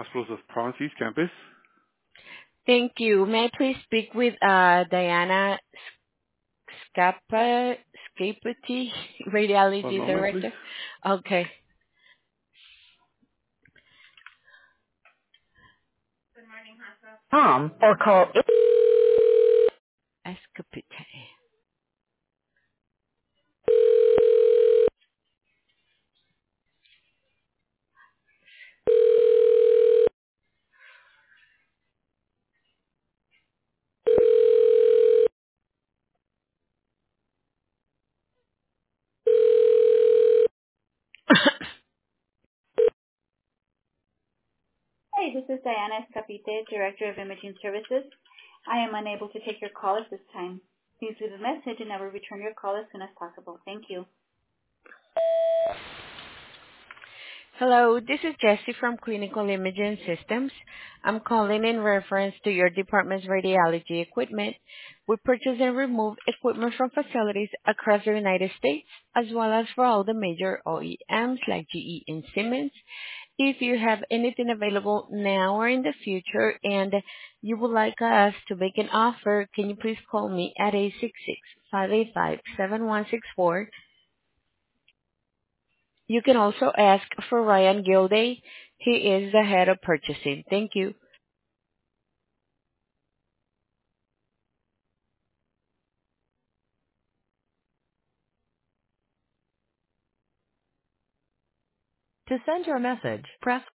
Hospitals of Province East Campus. Thank you. May I please speak with Diana Scapati, One Radiology moment, please. Director? Okay. Or call Escapite. Hi, this is Diana Escapite, Director of Imaging Services. I am unable to take your call at this time. Please leave a message and I will return your call as soon as possible. Thank you. Hello, this is Jessie from Clinical Imaging Systems. I'm calling in reference to your department's radiology equipment. We purchase and remove equipment from facilities across the United States, as well as for all the major OEMs like GE and Siemens. If you have anything available now or in the future and you would like us to make an offer, can you please call me at 866-585-7164. You can also ask for Ryan Gilday. He is the head of purchasing. Thank you. to send your message, press